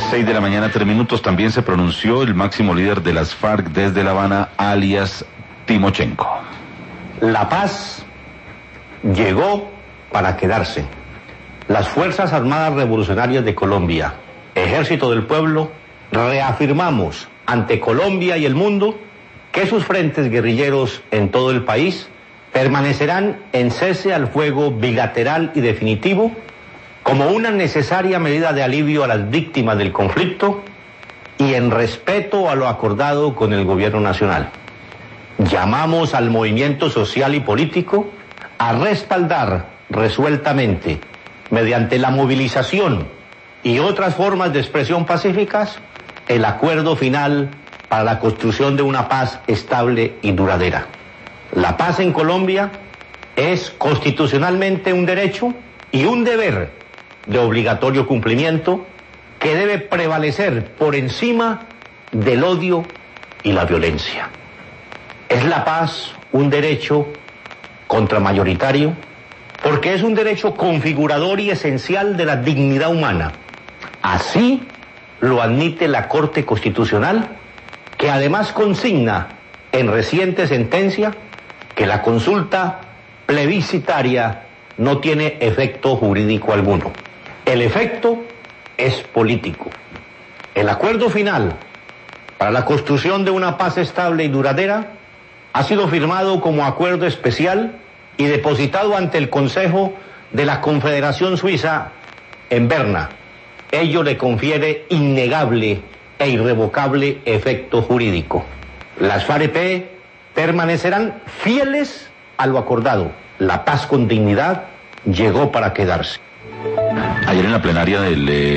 6 de la mañana, 3 minutos. También se pronunció el máximo líder de las FARC desde La Habana, alias Timochenko. La paz llegó para quedarse. Las Fuerzas Armadas Revolucionarias de Colombia, Ejército del Pueblo, reafirmamos ante Colombia y el mundo que sus frentes guerrilleros en todo el país permanecerán en cese al fuego bilateral y definitivo como una necesaria medida de alivio a las víctimas del conflicto y en respeto a lo acordado con el gobierno nacional. Llamamos al movimiento social y político a respaldar resueltamente, mediante la movilización y otras formas de expresión pacíficas, el acuerdo final para la construcción de una paz estable y duradera. La paz en Colombia es constitucionalmente un derecho y un deber de obligatorio cumplimiento que debe prevalecer por encima del odio y la violencia. Es la paz un derecho contramayoritario porque es un derecho configurador y esencial de la dignidad humana. Así lo admite la Corte Constitucional, que además consigna en reciente sentencia que la consulta plebiscitaria no tiene efecto jurídico alguno. El efecto es político. El acuerdo final para la construcción de una paz estable y duradera ha sido firmado como acuerdo especial y depositado ante el Consejo de la Confederación Suiza en Berna. Ello le confiere innegable e irrevocable efecto jurídico. Las FAREP permanecerán fieles a lo acordado. La paz con dignidad llegó para quedarse. Ayer en la plenaria del